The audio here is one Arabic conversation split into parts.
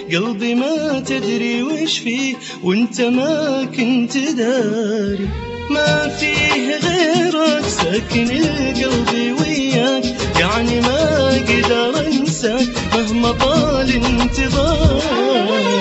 قلبي ما تدري وش فيه وانت ما كنت داري. ما فيه غيرك ساكن القلب وياك، يعني ما اقدر انساك مهما طال انتظاري.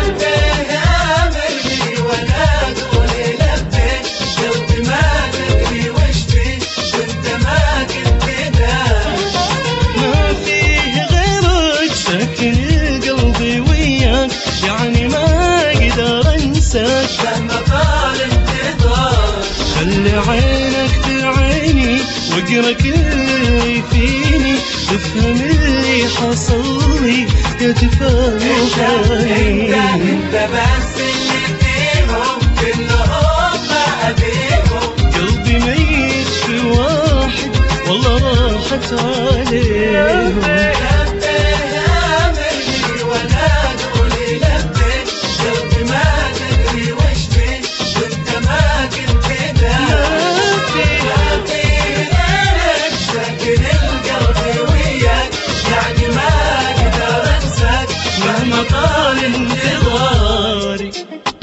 يعني ما اقدر انساك مهما طال انتظار. خلي عينك في عيني واقرا كل اللي فيني، تفهم اللي حصل لي يا تفاهم. انت بس اللي فيهم كلهم ما ابيهم. قلبي ميت في واحد والله راحت عليهم. طال انتظاري.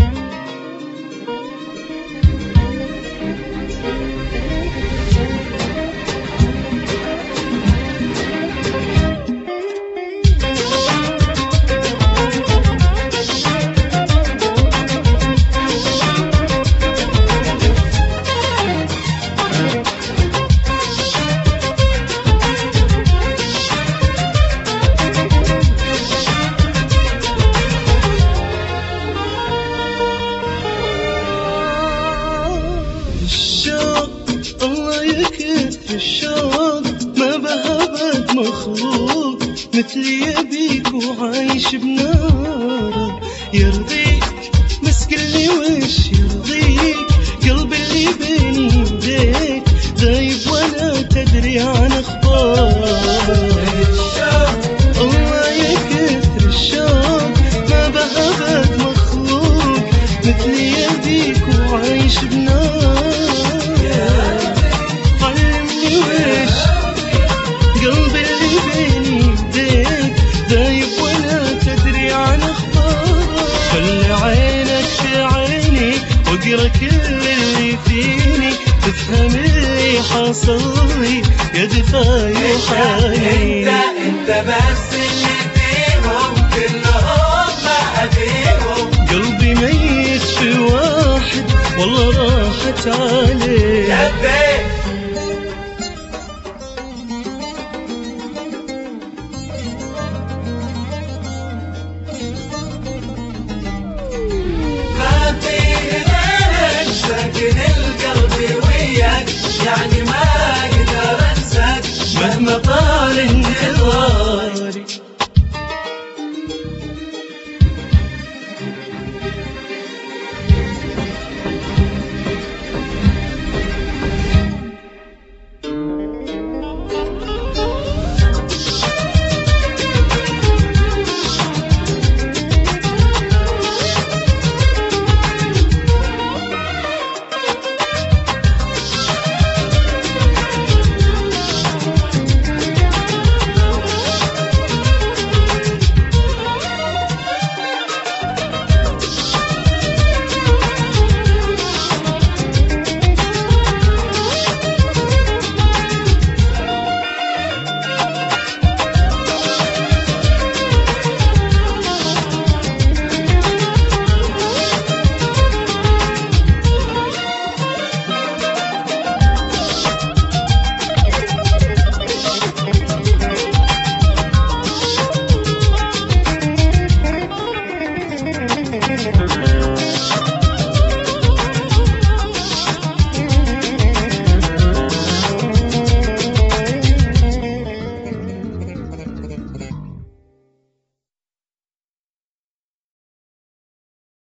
الشوق الله يكثر الشوق، ما بهبت مخلوق مثلي يبيك وعايش بنارك. يرضيك بس قلي وش يرضيك، قلبي اللي بيني وبيك غايب ولا تدري عن اخبارك. الله يكثر الشوق، ما بهبت مخلوق مثلي يبيك وعايش بنارك. واقرا كل اللي فيني، تفهم اللي حصل لي يا دفايا حالي. انت بس اللي فيهم كلهم ما ابيهم. قلبي ميت في واحد والله راحت عليه.